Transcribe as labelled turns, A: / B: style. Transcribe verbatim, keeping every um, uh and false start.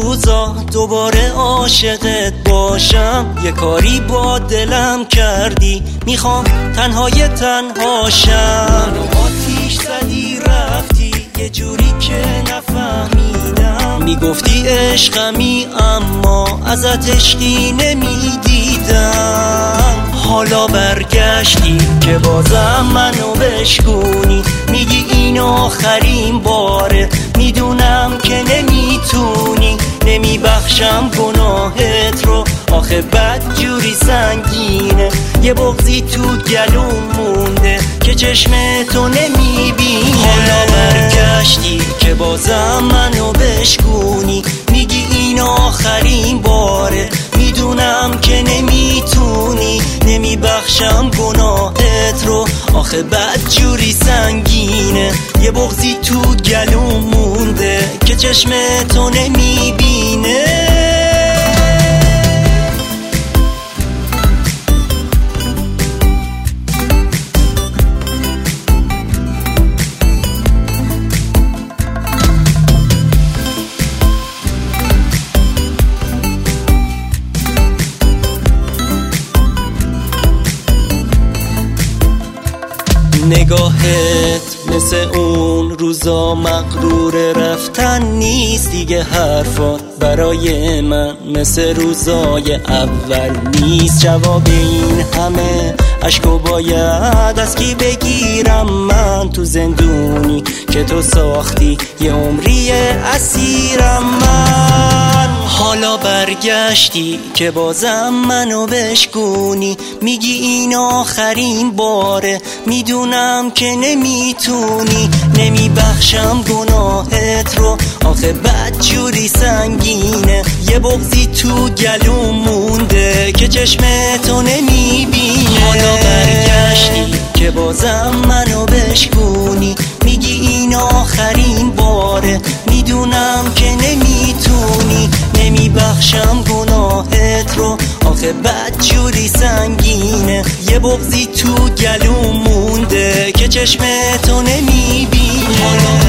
A: روزا دوباره عاشقت باشم، یه کاری با دلم کردی، میخوام تنهای تنهاشم. منو آتیش زدی رفتی یه جوری که نفهمیدم، میگفتی عشقمی اما ازت عشقی نمیدیدم. حالا برگشتی که بازم منو بشکونی، میگی این آخرین باره، میدونم که نمیتونی، نمیبخشم گناهت رو، آخه بد جوری سنگینه، یه بغضی تو گلوم مونده که چشم تو نمیبینه. حالا برگشتی که بازم منو بشکونی، میگی این آخرین باره، میدونم که نمیتونی، نمیبخشم گناهت رو، آخه بد جوری سنگینه، یه بغضی تو گلوم مونده که چشم تو نمیبینه. نگاهت مثل اون روزا مغرور رفتن نیست دیگه، حرفات برای من مثل روزای اول نیست. جواب این همه عشقو باید از کی بگیرم من، تو زندونی که تو ساختی یه عمری اسیرم من. حالا برگشتی که بازم منو بشکونی، میگی این آخرین باره، میدونم که نمیتونی، نمیبخشم گناهت رو، آخه بد جوری سنگینه، یه بغضی تو گلوم مونده که چشم تو نمیبینه. حالا برگشتی که بازم منو بشکونی، میگی این آخرین باره، میدونم که نمیتونی، نمیبخشم گناهت رو، آخه بد جوری سنگینه، یه بغضی تو گلوم مونده که چشم تو نمیبینه.